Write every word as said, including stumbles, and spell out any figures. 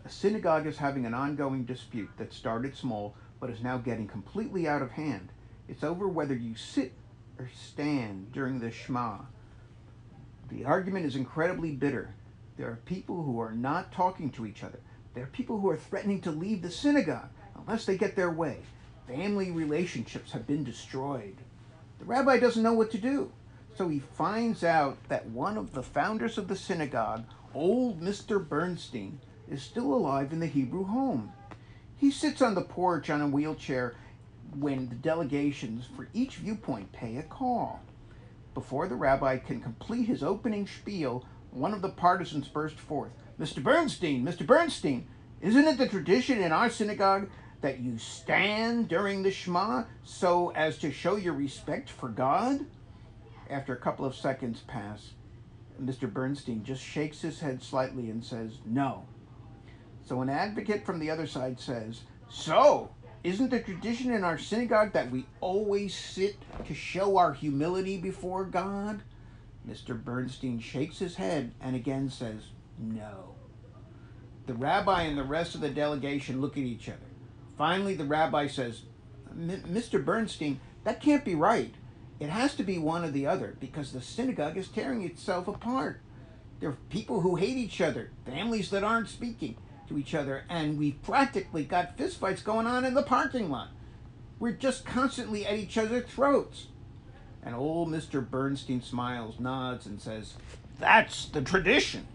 A synagogue is having an ongoing dispute that started small but is now getting completely out of hand. It's over whether you sit or stand during the Shema. The argument is incredibly bitter. There are people who are not talking to each other. There are people who are threatening to leave the synagogue unless they get their way. Family relationships have been destroyed. The rabbi doesn't know what to do. So he finds out that one of the founders of the synagogue, old Mister Bernstein, is still alive in the Hebrew home. He sits on the porch on a wheelchair when the delegations for each viewpoint pay a call. Before the rabbi can complete his opening spiel, one of the partisans burst forth. Mister Bernstein, Mister Bernstein, isn't it the tradition in our synagogue that you stand during the Shema so as to show your respect for God? After a couple of seconds pass, Mister Bernstein just shakes his head slightly and says, no. So an advocate from the other side says, so, isn't the tradition in our synagogue that we always sit to show our humility before God? Mister Bernstein shakes his head and again says, no. The rabbi and the rest of the delegation look at each other. Finally, the rabbi says, Mister Bernstein, that can't be right. It has to be one or the other because the synagogue is tearing itself apart. There are people who hate each other, families that aren't speaking to each other, and we've practically got fistfights going on in the parking lot. We're just constantly at each other's throats. And old Mister Bernstein smiles, nods, and says, that's the tradition.